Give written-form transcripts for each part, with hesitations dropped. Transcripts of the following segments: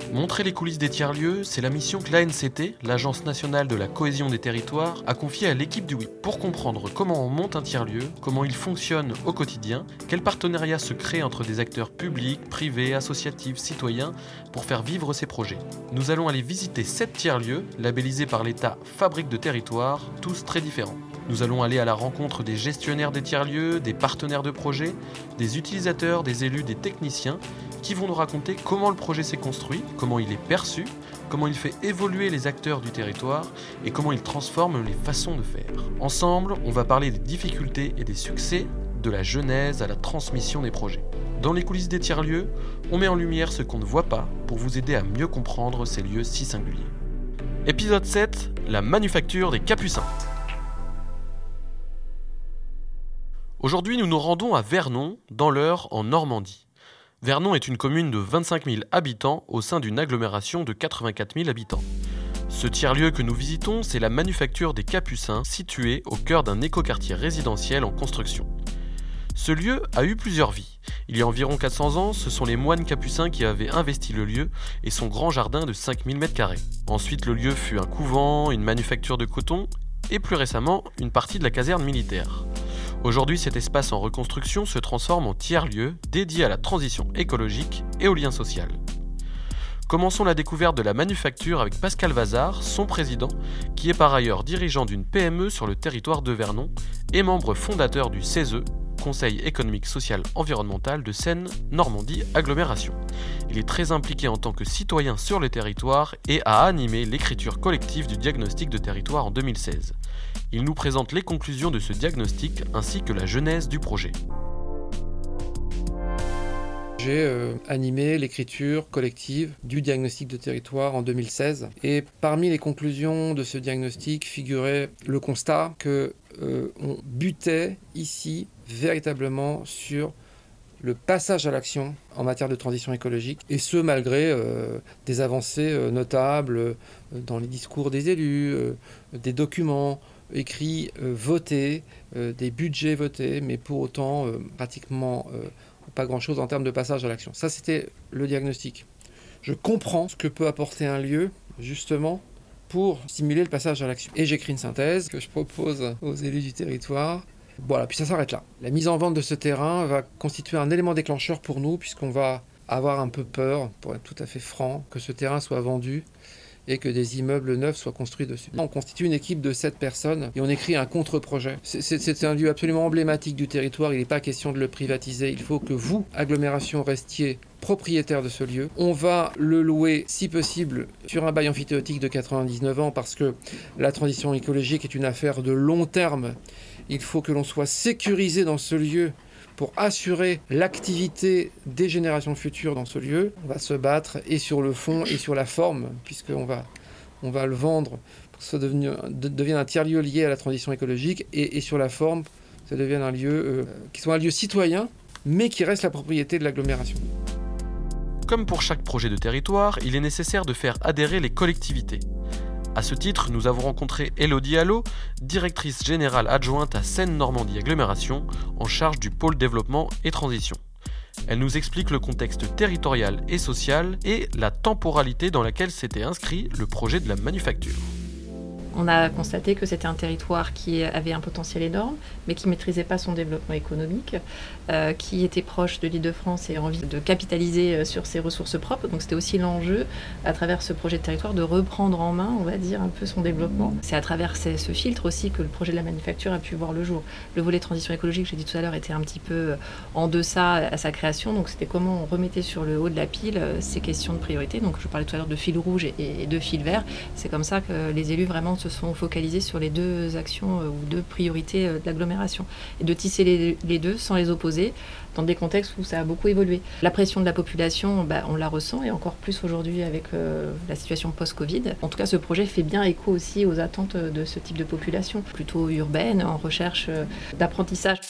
Montrer les coulisses des tiers-lieux, c'est la mission que l'ANCT, l'Agence nationale de la cohésion des territoires, a confiée à l'équipe du WIP pour comprendre comment on monte un tiers-lieu, comment il fonctionne au quotidien, quels partenariats se créent entre des acteurs publics, privés, associatifs, citoyens pour faire vivre ces projets. Nous allons aller visiter 7 tiers-lieux, labellisés par l'État Fabrique de territoire, tous très différents. Nous allons aller à la rencontre des gestionnaires des tiers-lieux, des partenaires de projets, des utilisateurs, des élus, des techniciens, qui vont nous raconter comment le projet s'est construit, comment il est perçu, comment il fait évoluer les acteurs du territoire et comment il transforme les façons de faire. Ensemble, on va parler des difficultés et des succès, de la genèse à la transmission des projets. Dans les coulisses des tiers-lieux, on met en lumière ce qu'on ne voit pas pour vous aider à mieux comprendre ces lieux si singuliers. Épisode 7, la manufacture des Capucins. Aujourd'hui, nous nous rendons à Vernon, dans l'Eure, en Normandie. Vernon est une commune de 25 000 habitants au sein d'une agglomération de 84 000 habitants. Ce tiers-lieu que nous visitons, c'est la manufacture des Capucins, située au cœur d'un écoquartier résidentiel en construction. Ce lieu a eu plusieurs vies. Il y a environ 400 ans, ce sont les moines capucins qui avaient investi le lieu et son grand jardin de 5000 m². Ensuite, le lieu fut un couvent, une manufacture de coton et plus récemment, une partie de la caserne militaire. Aujourd'hui, cet espace en reconstruction se transforme en tiers-lieu dédié à la transition écologique et au lien social. Commençons la découverte de la manufacture avec Pascal Vazard, son président, qui est par ailleurs dirigeant d'une PME sur le territoire de Vernon et membre fondateur du CESE, Conseil économique social environnemental de Seine-Normandie Agglomération. Il est très impliqué en tant que citoyen sur le territoire et a animé l'écriture collective du diagnostic de territoire en 2016. Il nous présente les conclusions de ce diagnostic ainsi que la genèse du projet. J'ai animé l'écriture collective du diagnostic de territoire en 2016 et parmi les conclusions de ce diagnostic figurait le constat que on butait ici véritablement sur le passage à l'action en matière de transition écologique, et ce malgré des avancées notables dans les discours des élus, des documents écrits, votés, des budgets votés, mais pour autant pratiquement pas grand-chose en termes de passage à l'action. Ça, c'était le diagnostic. Je comprends ce que peut apporter un lieu, justement, pour stimuler le passage à l'action. Et j'écris une synthèse que je propose aux élus du territoire. Voilà, puis ça s'arrête là. La mise en vente de ce terrain va constituer un élément déclencheur pour nous, puisqu'on va avoir un peu peur, pour être tout à fait franc, que ce terrain soit vendu et que des immeubles neufs soient construits dessus. On constitue une équipe de 7 personnes et on écrit un contre-projet. C'est un lieu absolument emblématique du territoire, il n'est pas question de le privatiser, il faut que vous, agglomération, restiez propriétaire de ce lieu. On va le louer, si possible, sur un bail amphithéotique de 99 ans parce que la transition écologique est une affaire de long terme. Il faut que l'on soit sécurisé dans ce lieu pour assurer l'activité des générations futures dans ce lieu. On va se battre et sur le fond et sur la forme, puisqu'on va le vendre pour que ça devienne un tiers-lieu lié à la transition écologique, et sur la forme, ça devienne un lieu qui soit un lieu citoyen, mais qui reste la propriété de l'agglomération. Comme pour chaque projet de territoire, il est nécessaire de faire adhérer les collectivités. À ce titre, nous avons rencontré Élodie Allot, directrice générale adjointe à Seine-Normandie Agglomération, en charge du pôle développement et transition. Elle nous explique le contexte territorial et social et la temporalité dans laquelle s'était inscrit le projet de la manufacture. On a constaté que c'était un territoire qui avait un potentiel énorme, mais qui ne maîtrisait pas son développement économique, qui était proche de l'Île-de-France et a envie de capitaliser sur ses ressources propres. Donc c'était aussi l'enjeu, à travers ce projet de territoire, de reprendre en main, on va dire, un peu son développement. C'est à travers ce filtre aussi que le projet de la manufacture a pu voir le jour. Le volet transition écologique, j'ai dit tout à l'heure, était un petit peu en deçà à sa création. Donc c'était comment on remettait sur le haut de la pile ces questions de priorité. Donc je parlais tout à l'heure de fil rouge et de fil vert. C'est comme ça que les élus vraiment se sont focalisés sur les deux actions ou deux priorités de l'agglomération et de tisser les deux sans les opposer dans des contextes où ça a beaucoup évolué. La pression de la population, on la ressent et encore plus aujourd'hui avec la situation post-Covid. En tout cas, ce projet fait bien écho aussi aux attentes de ce type de population, plutôt urbaine, en recherche d'apprentissage.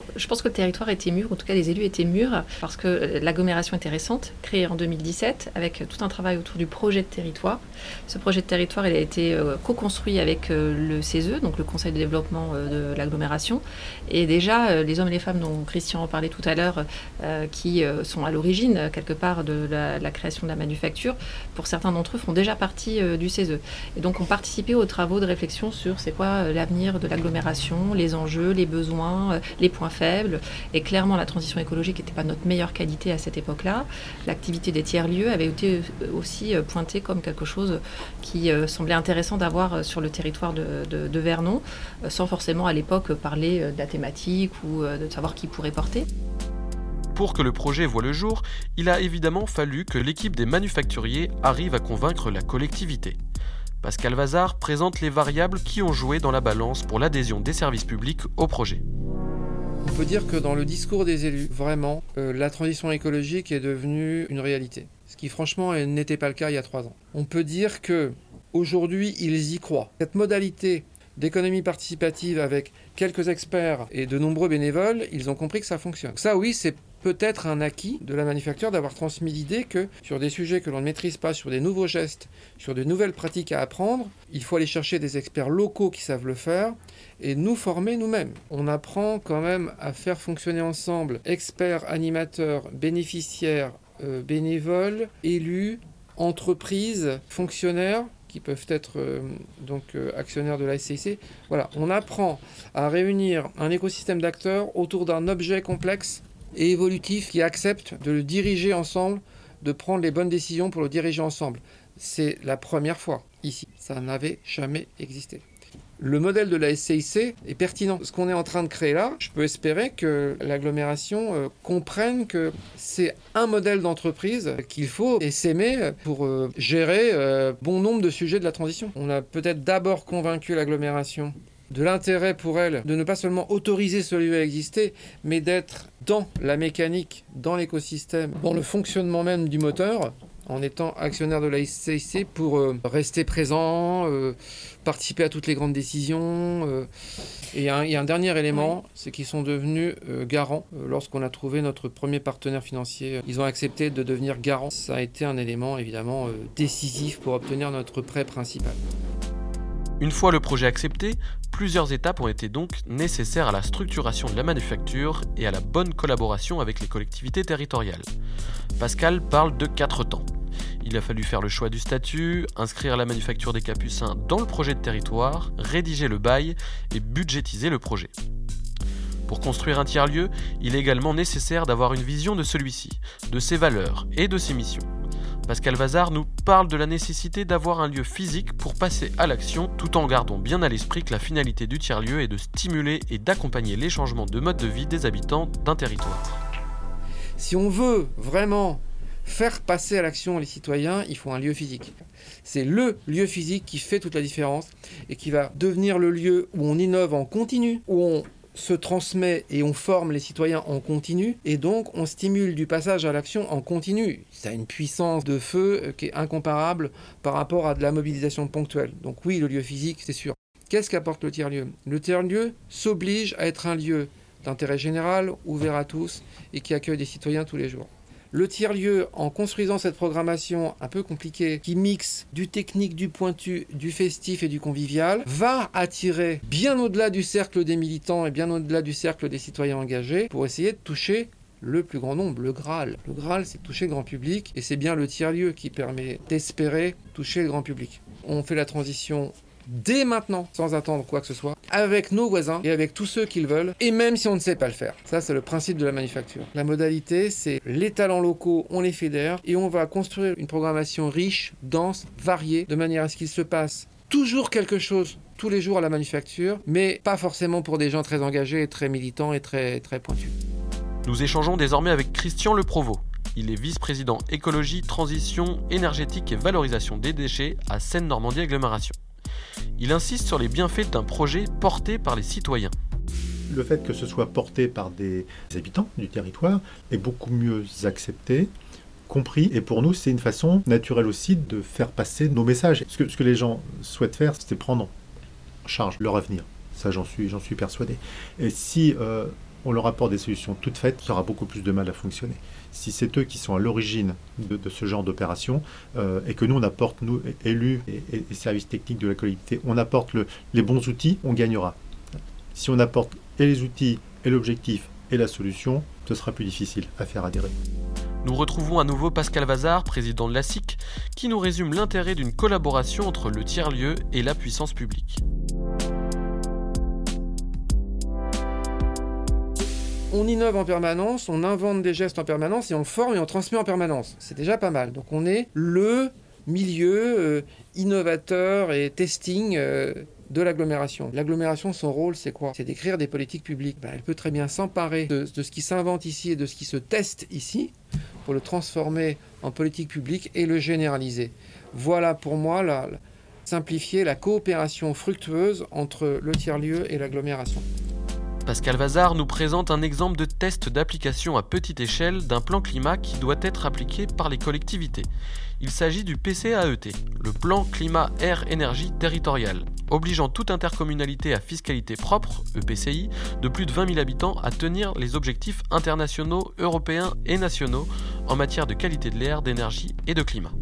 Je pense que le territoire était mûr, en tout cas les élus étaient mûrs, parce que l'agglomération était récente, créée en 2017, avec tout un travail autour du projet de territoire. Ce projet de territoire, il a été co-construit avec le CESE, donc le Conseil de développement de l'agglomération. Et déjà, les hommes et les femmes dont Christian en parlait tout à l'heure, qui sont à l'origine, quelque part, de la création de la manufacture, pour certains d'entre eux, font déjà partie du CESE. Et donc, ont participé aux travaux de réflexion sur c'est quoi l'avenir de l'agglomération, les enjeux, les besoins, les points faibles. Et clairement, la transition écologique n'était pas notre meilleure qualité à cette époque-là. L'activité des tiers-lieux avait été aussi pointée comme quelque chose qui semblait intéressant d'avoir sur le territoire de Vernon, sans forcément à l'époque parler de la thématique ou de savoir qui pourrait porter. Pour que le projet voie le jour, il a évidemment fallu que l'équipe des manufacturiers arrive à convaincre la collectivité. Pascal Vazard présente les variables qui ont joué dans la balance pour l'adhésion des services publics au projet. On peut dire que dans le discours des élus, vraiment, la transition écologique est devenue une réalité. Ce qui franchement n'était pas le cas il y a 3 ans. On peut dire qu'aujourd'hui, ils y croient. Cette modalité d'économie participative avec quelques experts et de nombreux bénévoles, ils ont compris que ça fonctionne. Ça oui, c'est peut-être un acquis de la manufacture d'avoir transmis l'idée que sur des sujets que l'on ne maîtrise pas, sur des nouveaux gestes, sur de nouvelles pratiques à apprendre, il faut aller chercher des experts locaux qui savent le faire et nous former nous-mêmes. On apprend quand même à faire fonctionner ensemble experts, animateurs, bénéficiaires, bénévoles, élus, entreprises, fonctionnaires, qui peuvent être actionnaires de la SCIC. Voilà, on apprend à réunir un écosystème d'acteurs autour d'un objet complexe et évolutif qui accepte de le diriger ensemble, de prendre les bonnes décisions pour le diriger ensemble. C'est la première fois ici. Ça n'avait jamais existé. Le modèle de la SCIC est pertinent. Ce qu'on est en train de créer là, je peux espérer que l'agglomération comprenne que c'est un modèle d'entreprise qu'il faut essaimer pour gérer bon nombre de sujets de la transition. On a peut-être d'abord convaincu l'agglomération de l'intérêt pour elle de ne pas seulement autoriser ce lieu à exister, mais d'être dans la mécanique, dans l'écosystème, dans le fonctionnement même du moteur, en étant actionnaire de la SCIC pour rester présent, participer à toutes les grandes décisions. Et il y a un dernier élément, c'est qu'ils sont devenus garants. Lorsqu'on a trouvé notre premier partenaire financier, ils ont accepté de devenir garants. Ça a été un élément évidemment décisif pour obtenir notre prêt principal. Une fois le projet accepté, plusieurs étapes ont été donc nécessaires à la structuration de la manufacture et à la bonne collaboration avec les collectivités territoriales. Pascal parle de 4 temps. Il a fallu faire le choix du statut, inscrire la manufacture des Capucins dans le projet de territoire, rédiger le bail et budgétiser le projet. Pour construire un tiers-lieu, il est également nécessaire d'avoir une vision de celui-ci, de ses valeurs et de ses missions. Pascal Vazard nous parle de la nécessité d'avoir un lieu physique pour passer à l'action, tout en gardant bien à l'esprit que la finalité du tiers-lieu est de stimuler et d'accompagner les changements de mode de vie des habitants d'un territoire. Si on veut vraiment faire passer à l'action les citoyens, il faut un lieu physique. C'est le lieu physique qui fait toute la différence et qui va devenir le lieu où on innove en continu, où on se transmet et on forme les citoyens en continu et donc on stimule du passage à l'action en continu. Ça a une puissance de feu qui est incomparable par rapport à de la mobilisation ponctuelle. Donc oui, le lieu physique, c'est sûr. Qu'est-ce qu'apporte le tiers-lieu ? Le tiers-lieu s'oblige à être un lieu d'intérêt général, ouvert à tous et qui accueille des citoyens tous les jours. Le tiers-lieu, en construisant cette programmation un peu compliquée, qui mixe du technique, du pointu, du festif et du convivial, va attirer bien au-delà du cercle des militants et bien au-delà du cercle des citoyens engagés pour essayer de toucher le plus grand nombre, le Graal. Le Graal, c'est toucher le grand public et c'est bien le tiers-lieu qui permet d'espérer toucher le grand public. On fait la transition dès maintenant, sans attendre quoi que ce soit, avec nos voisins et avec tous ceux qui le veulent, et même si on ne sait pas le faire. Ça, c'est le principe de la manufacture. La modalité, c'est les talents locaux, on les fédère, et on va construire une programmation riche, dense, variée, de manière à ce qu'il se passe toujours quelque chose tous les jours à la manufacture, mais pas forcément pour des gens très engagés, très militants et très pointus. Nous échangeons désormais avec Christian Le Provost. Il est vice-président écologie, transition énergétique et valorisation des déchets à Seine-Normandie Agglomération. Il insiste sur les bienfaits d'un projet porté par les citoyens. Le fait que ce soit porté par des habitants du territoire est beaucoup mieux accepté, compris, et pour nous c'est une façon naturelle aussi de faire passer nos messages. Ce que les gens souhaitent faire, c'est prendre en charge leur avenir. Ça, j'en suis persuadé. Et si on leur apporte des solutions toutes faites, ça aura beaucoup plus de mal à fonctionner. Si c'est eux qui sont à l'origine de ce genre d'opération, et que nous, on apporte, nous, élus et services techniques de la collectivité, on apporte les bons outils, on gagnera. Si on apporte et les outils, et l'objectif, et la solution, ce sera plus difficile à faire adhérer. Nous retrouvons à nouveau Pascal Vazard, président de l'ASIC, qui nous résume l'intérêt d'une collaboration entre le tiers-lieu et la puissance publique. On innove en permanence, on invente des gestes en permanence et on forme et on transmet en permanence. C'est déjà pas mal. Donc on est le milieu innovateur et testing de l'agglomération. L'agglomération, son rôle, c'est quoi? C'est d'écrire des politiques publiques. Elle peut très bien s'emparer de ce qui s'invente ici et de ce qui se teste ici pour le transformer en politique publique et le généraliser. Voilà pour moi simplifier la coopération fructueuse entre le tiers-lieu et l'agglomération. Pascal Vazard nous présente un exemple de test d'application à petite échelle d'un plan climat qui doit être appliqué par les collectivités. Il s'agit du PCAET, le plan climat-air-énergie territorial, obligeant toute intercommunalité à fiscalité propre, EPCI, de plus de 20 000 habitants à tenir les objectifs internationaux, européens et nationaux en matière de qualité de l'air, d'énergie et de climat.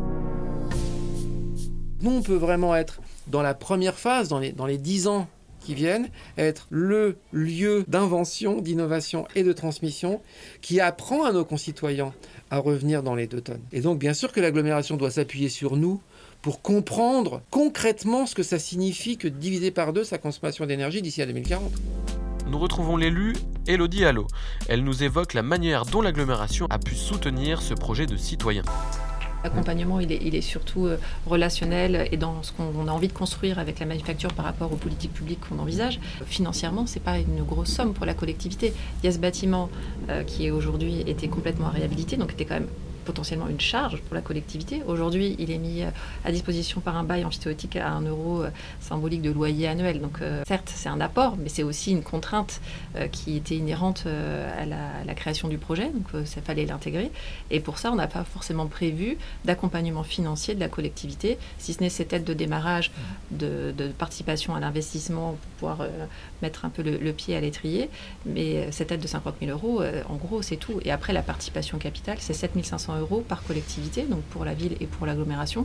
Nous, on peut vraiment être dans la première phase, dans les 10 ans qui viennent, être le lieu d'invention, d'innovation et de transmission qui apprend à nos concitoyens à revenir dans les 2 tonnes. Et donc, bien sûr que l'agglomération doit s'appuyer sur nous pour comprendre concrètement ce que ça signifie que de diviser par 2 sa consommation d'énergie d'ici à 2040. Nous retrouvons l'élue Élodie Allot. Elle nous évoque la manière dont l'agglomération a pu soutenir ce projet de citoyen. L'accompagnement, il est surtout relationnel et dans ce qu'on a envie de construire avec la manufacture par rapport aux politiques publiques qu'on envisage. Financièrement, ce n'est pas une grosse somme pour la collectivité. Il y a ce bâtiment qui aujourd'hui était complètement à réhabiliter, donc était quand même potentiellement une charge pour la collectivité. Aujourd'hui, il est mis à disposition par un bail emphytéotique à 1 euro symbolique de loyer annuel. Donc certes, c'est un apport, mais c'est aussi une contrainte qui était inhérente à la création du projet. Donc ça fallait l'intégrer. Et pour ça, on n'a pas forcément prévu d'accompagnement financier de la collectivité, si ce n'est cette aide de démarrage de participation à l'investissement pour pouvoir mettre un peu le pied à l'étrier. Mais cette aide de 50 000 euros, en gros, c'est tout. Et après, la participation capitale, c'est 7 500 euros par collectivité, donc pour la ville et pour l'agglomération,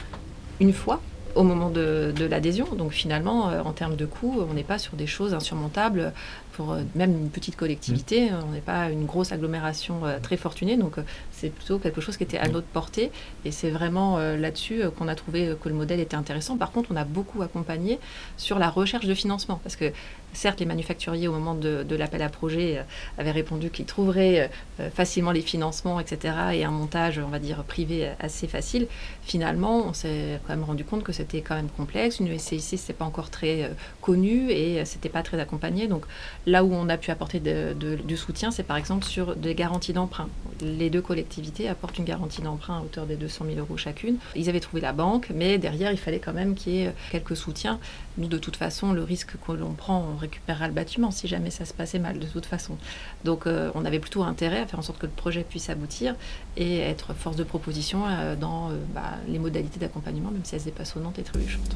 une fois au moment de l'adhésion. Donc finalement, en termes de coûts, on n'est pas sur des choses insurmontables pour même une petite collectivité. On n'est pas une grosse agglomération très fortunée, donc c'est plutôt quelque chose qui était à notre portée. Et c'est vraiment là-dessus qu'on a trouvé que le modèle était intéressant. Par contre, on a beaucoup accompagné sur la recherche de financement, parce que certes, les manufacturiers, au moment de l'appel à projet, avaient répondu qu'ils trouveraient facilement les financements, etc., et un montage, on va dire, privé assez facile. Finalement, on s'est quand même rendu compte que c'était quand même complexe. Une SCIC, c'était pas encore très connu et c'était pas très accompagné. Donc là où on a pu apporter du soutien, c'est par exemple sur des garanties d'emprunt. Les 2 collectivités apportent une garantie d'emprunt à hauteur des 200 000 euros chacune. Ils avaient trouvé la banque, mais derrière, il fallait quand même qu'il y ait quelques soutiens. Nous, de toute façon, le risque que l'on prend, on récupérera le bâtiment si jamais ça se passait mal, de toute façon. Donc on avait plutôt intérêt à faire en sorte que le projet puisse aboutir et être force de proposition dans les modalités d'accompagnement, même si elles étaient passionnantes et trébuchantes.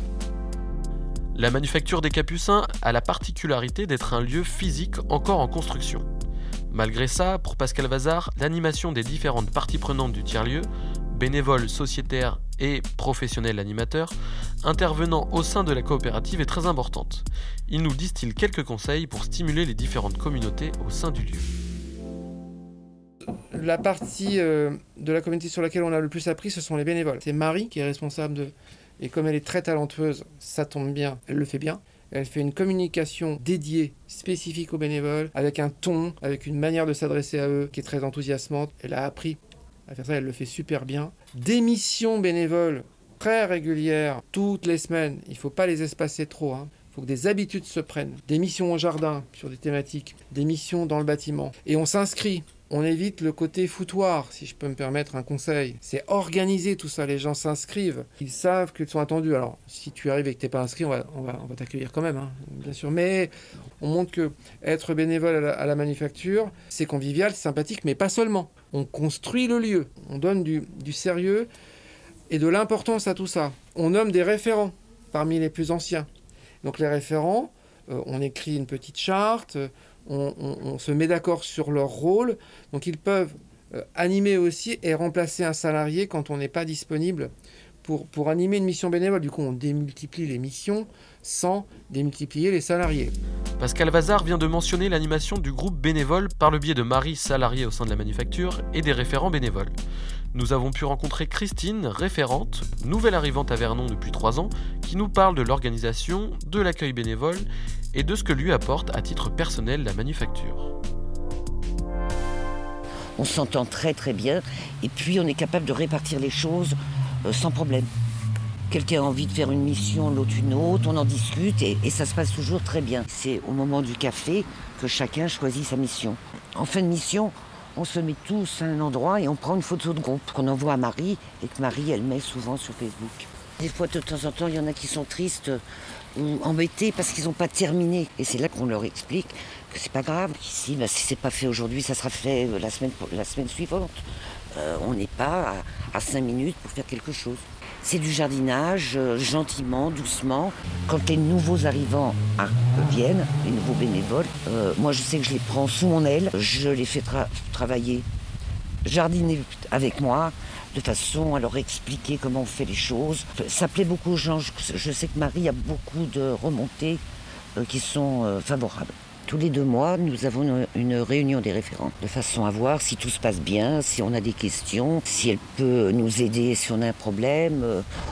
La manufacture des Capucins a la particularité d'être un lieu physique encore en construction. Malgré ça, pour Pascal Vazard, l'animation des différentes parties prenantes du tiers-lieu, bénévoles, sociétaires et professionnels animateurs, intervenant au sein de la coopérative est très importante. Il nous distille quelques conseils pour stimuler les différentes communautés au sein du lieu. La partie de la communauté sur laquelle on a le plus appris, ce sont les bénévoles. C'est Marie qui est responsable et comme elle est très talentueuse, ça tombe bien, elle le fait bien. Elle fait une communication dédiée, spécifique aux bénévoles, avec un ton, avec une manière de s'adresser à eux qui est très enthousiasmante. Elle a appris à faire ça, elle le fait super bien. Des missions bénévoles très régulières, toutes les semaines. Il ne faut pas les espacer trop. Il faut que des habitudes se prennent. Des missions au jardin sur des thématiques, des missions dans le bâtiment. Et on s'inscrit. On évite le côté foutoir, si je peux me permettre un conseil. C'est organiser tout ça, les gens s'inscrivent. Ils savent qu'ils sont attendus. Alors, si tu arrives et que tu n'es pas inscrit, on va t'accueillir quand même, bien sûr. Mais on montre que être bénévole à la manufacture, c'est convivial, c'est sympathique, mais pas seulement. On construit le lieu, on donne du sérieux et de l'importance à tout ça. On nomme des référents parmi les plus anciens. Donc les référents, on écrit une petite charte, on se met d'accord sur leur rôle. Donc ils peuvent animer aussi et remplacer un salarié quand on n'est pas disponible pour animer une mission bénévole. Du coup, on démultiplie les missions sans démultiplier les salariés. Pascal Vazard vient de mentionner l'animation du groupe bénévole par le biais de Marie, salariée au sein de la manufacture, et des référents bénévoles. Nous avons pu rencontrer Christine, référente, nouvelle arrivante à Vernon depuis 3 ans, qui nous parle de l'organisation, de l'accueil bénévole et de ce que lui apporte à titre personnel la manufacture. On s'entend très très bien et puis on est capable de répartir les choses sans problème. Quelqu'un a envie de faire une mission, l'autre une autre, on en discute et ça se passe toujours très bien. C'est au moment du café que chacun choisit sa mission. En fin de mission, on se met tous à un endroit et on prend une photo de groupe qu'on envoie à Marie et que Marie, elle met souvent sur Facebook. Des fois, de temps en temps, il y en a qui sont tristes ou embêtés parce qu'ils n'ont pas terminé. Et c'est là qu'on leur explique que c'est pas grave. Ici, si c'est pas fait aujourd'hui, ça sera fait la semaine suivante. On n'est pas à 5 minutes pour faire quelque chose. C'est du jardinage, gentiment, doucement. Quand les nouveaux arrivants viennent, les nouveaux bénévoles, moi je sais que je les prends sous mon aile, je les fais travailler, jardiner avec moi, de façon à leur expliquer comment on fait les choses. Ça plaît beaucoup aux gens. Je sais que Marie a beaucoup de remontées qui sont favorables. Tous les 2 mois, nous avons une réunion des référents, de façon à voir si tout se passe bien, si on a des questions, si elle peut nous aider, si on a un problème,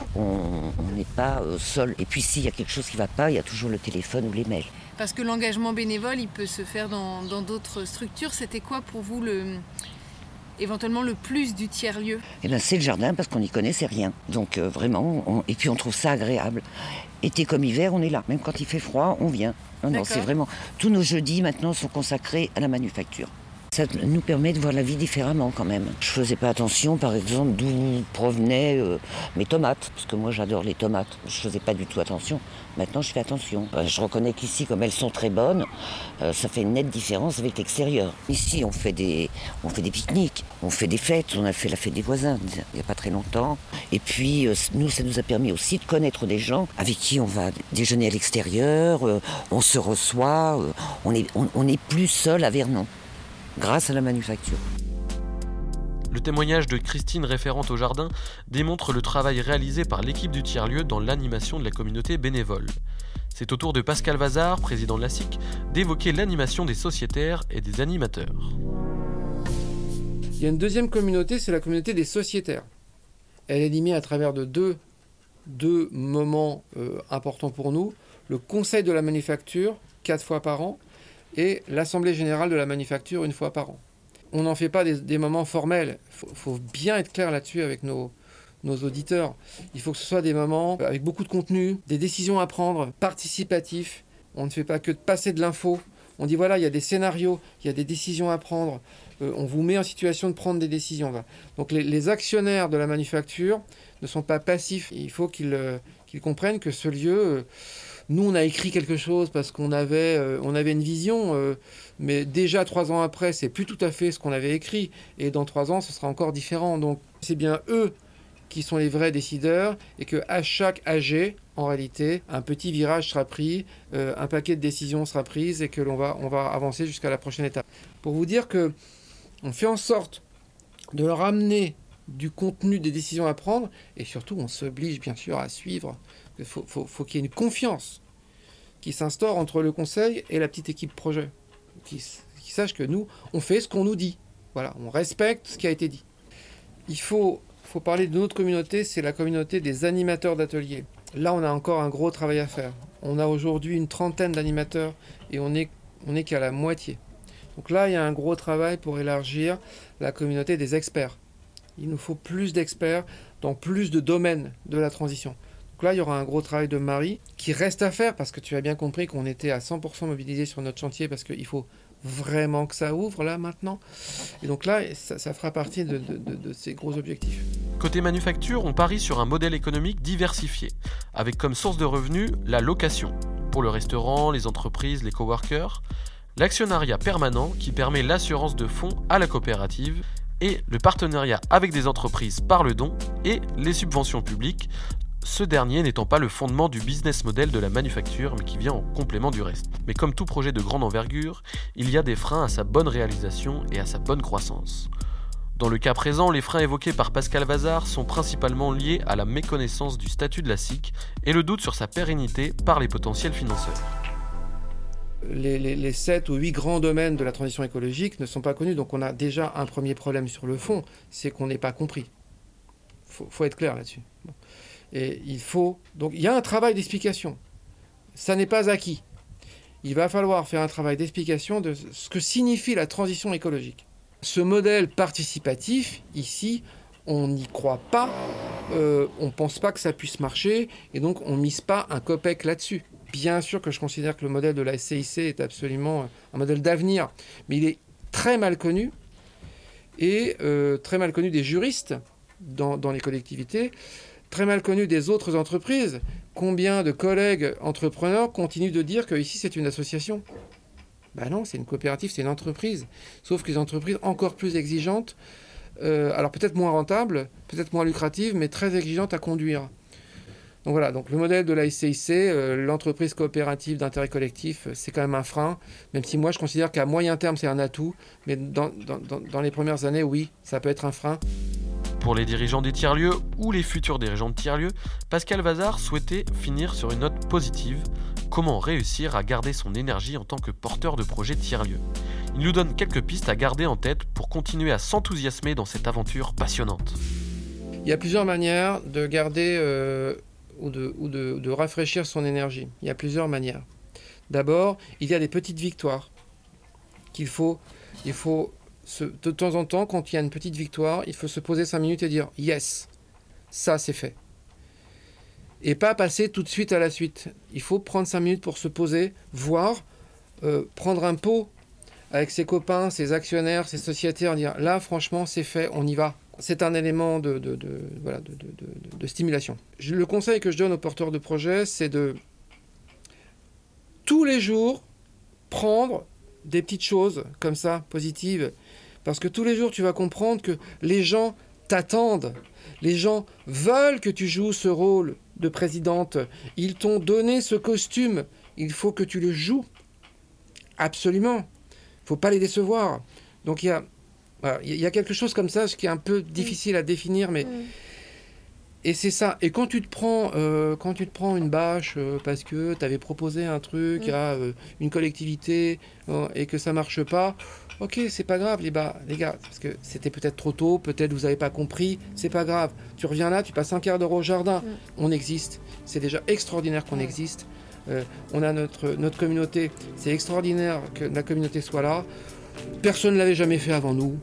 on n'est pas seul. Et puis s'il y a quelque chose qui ne va pas, il y a toujours le téléphone ou les mails. Parce que l'engagement bénévole, il peut se faire dans d'autres structures. C'était quoi pour vous éventuellement le plus du tiers-lieu? Eh bien, c'est le jardin parce qu'on n'y connaissait rien. Donc vraiment, et puis on trouve ça agréable. Été comme hiver, on est là. Même quand il fait froid, on vient. Non, c'est vraiment... Tous nos jeudis maintenant sont consacrés à la manufacture. Ça nous permet de voir la vie différemment quand même. Je faisais pas attention, par exemple, d'où provenaient mes tomates, parce que moi j'adore les tomates. Je faisais pas du tout attention. Maintenant je fais attention. Je reconnais qu'ici, comme elles sont très bonnes, ça fait une nette différence avec l'extérieur. Ici on fait des pique-niques, on fait des fêtes, on a fait la fête des voisins il n'y a pas très longtemps. Et puis nous, ça nous a permis aussi de connaître des gens avec qui on va déjeuner à l'extérieur, on se reçoit, on est plus seul à Vernon. Grâce à la manufacture. Le témoignage de Christine, référente au jardin, démontre le travail réalisé par l'équipe du tiers-lieu dans l'animation de la communauté bénévole. C'est au tour de Pascal Vazard, président de la SIC, d'évoquer l'animation des sociétaires et des animateurs. Il y a une deuxième communauté, c'est la communauté des sociétaires. Elle est animée à travers de deux moments importants pour nous. Le conseil de la manufacture, 4 fois par an, et l'Assemblée générale de la manufacture 1 fois par an. On n'en fait pas des moments formels. Il faut bien être clair là-dessus avec nos auditeurs. Il faut que ce soit des moments avec beaucoup de contenu, des décisions à prendre, participatifs. On ne fait pas que de passer de l'info. On dit voilà, il y a des scénarios, il y a des décisions à prendre. On vous met en situation de prendre des décisions. Donc les actionnaires de la manufacture ne sont pas passifs. Il faut qu'ils comprennent que ce lieu... Nous, on a écrit quelque chose parce qu'on avait une vision, mais déjà 3 ans après, c'est plus tout à fait ce qu'on avait écrit. Et dans 3 ans, ce sera encore différent. Donc, c'est bien eux qui sont les vrais décideurs et qu'à chaque AG, en réalité, un petit virage sera pris, un paquet de décisions sera prise et que on va avancer jusqu'à la prochaine étape. Pour vous dire que on fait en sorte de leur amener du contenu des décisions à prendre et surtout, on s'oblige bien sûr à suivre. Il faut qu'il y ait une confiance qui s'instaure entre le conseil et la petite équipe projet. Qui sache que nous, on fait ce qu'on nous dit. Voilà, on respecte ce qui a été dit. Il faut parler de notre communauté, c'est la communauté des animateurs d'ateliers. Là, on a encore un gros travail à faire. On a aujourd'hui une 30aine d'animateurs et on est qu'à la moitié. Donc là, il y a un gros travail pour élargir la communauté des experts. Il nous faut plus d'experts dans plus de domaines de la transition. Donc là, il y aura un gros travail de Marie qui reste à faire parce que tu as bien compris qu'on était à 100% mobilisés sur notre chantier parce qu'il faut vraiment que ça ouvre là maintenant. Et donc là, ça fera partie de ces gros objectifs. Côté manufacture, on parie sur un modèle économique diversifié, avec comme source de revenus la location, pour le restaurant, les entreprises, les coworkers, l'actionnariat permanent qui permet l'assurance de fonds à la coopérative, et le partenariat avec des entreprises par le don et les subventions publiques, ce dernier n'étant pas le fondement du business model de la manufacture, mais qui vient en complément du reste. Mais comme tout projet de grande envergure, il y a des freins à sa bonne réalisation et à sa bonne croissance. Dans le cas présent, les freins évoqués par Pascal Vazard sont principalement liés à la méconnaissance du statut de la SIC et le doute sur sa pérennité par les potentiels financeurs. Les 7 ou 8 grands domaines de la transition écologique ne sont pas connus, donc on a déjà un premier problème sur le fond, c'est qu'on n'est pas compris. Faut être clair là-dessus. Bon. Et donc il y a un travail d'explication. Ça n'est pas acquis. Il va falloir faire un travail d'explication de ce que signifie la transition écologique. Ce modèle participatif, ici, on n'y croit pas, on ne pense pas que ça puisse marcher, et donc on ne mise pas un copec là-dessus. Bien sûr que je considère que le modèle de la SCIC est absolument un modèle d'avenir, mais il est très mal connu, et très mal connu des juristes dans les collectivités, très mal connu des autres entreprises. Combien de collègues entrepreneurs continuent de dire que ici c'est une association ? Ben non, c'est une coopérative, c'est une entreprise. Sauf que les entreprises encore plus exigeantes, alors peut-être moins rentables, peut-être moins lucratives, mais très exigeantes à conduire. Donc voilà, donc le modèle de la SCIC, l'entreprise coopérative d'intérêt collectif, c'est quand même un frein, même si moi je considère qu'à moyen terme c'est un atout, mais dans les premières années, oui, ça peut être un frein. Pour les dirigeants des tiers-lieux ou les futurs dirigeants de tiers-lieux, Pascal Vazard souhaitait finir sur une note positive. Comment réussir à garder son énergie en tant que porteur de projet tiers-lieux ? Il nous donne quelques pistes à garder en tête pour continuer à s'enthousiasmer dans cette aventure passionnante. Il y a plusieurs manières de garder ou de rafraîchir son énergie. Il y a plusieurs manières. D'abord, il y a des petites victoires qu'il faut de temps en temps, quand il y a une petite victoire, il faut se poser 5 minutes et dire « Yes, ça c'est fait ». Et pas passer tout de suite à la suite. Il faut prendre 5 minutes pour se poser, voir, prendre un pot avec ses copains, ses actionnaires, ses sociétaires, dire « Là, franchement, c'est fait, on y va ». C'est un élément de stimulation. Le conseil que je donne aux porteurs de projets, c'est de tous les jours prendre des petites choses comme ça, positives. Parce que tous les jours, tu vas comprendre que les gens t'attendent. Les gens veulent que tu joues ce rôle de présidente. Ils t'ont donné ce costume. Il faut que tu le joues. Absolument. Il ne faut pas les décevoir. Donc il y a quelque chose comme ça, ce qui est un peu difficile à définir, mais... Et c'est ça. Et quand tu te prends une bâche parce que tu avais proposé un truc à une collectivité et que ça marche pas, ok, c'est pas grave les gars, parce que c'était peut-être trop tôt, peut-être vous n'avez pas compris, c'est pas grave. Tu reviens là, tu passes un quart d'heure au jardin. On existe. C'est déjà extraordinaire qu'on existe. On a notre communauté. C'est extraordinaire que la communauté soit là. Personne ne l'avait jamais fait avant nous.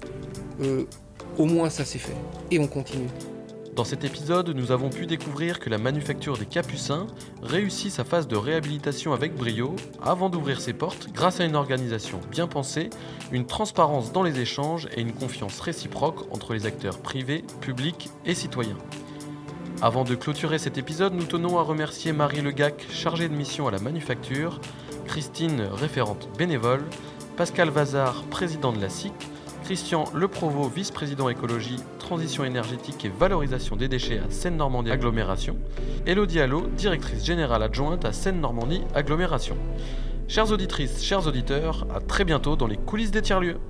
Au moins ça c'est fait. Et on continue. Dans cet épisode, nous avons pu découvrir que la manufacture des Capucins réussit sa phase de réhabilitation avec brio avant d'ouvrir ses portes grâce à une organisation bien pensée, une transparence dans les échanges et une confiance réciproque entre les acteurs privés, publics et citoyens. Avant de clôturer cet épisode, nous tenons à remercier Marie Legac, chargée de mission à la manufacture, Christine, référente bénévole, Pascal Vazard, président de la SIC, Christian Leprovost, vice-président écologie, transition énergétique et valorisation des déchets à Seine-Normandie Agglomération, Elodie Allot, directrice générale adjointe à Seine-Normandie Agglomération. Chères auditrices, chers auditeurs, à très bientôt dans les coulisses des tiers-lieux.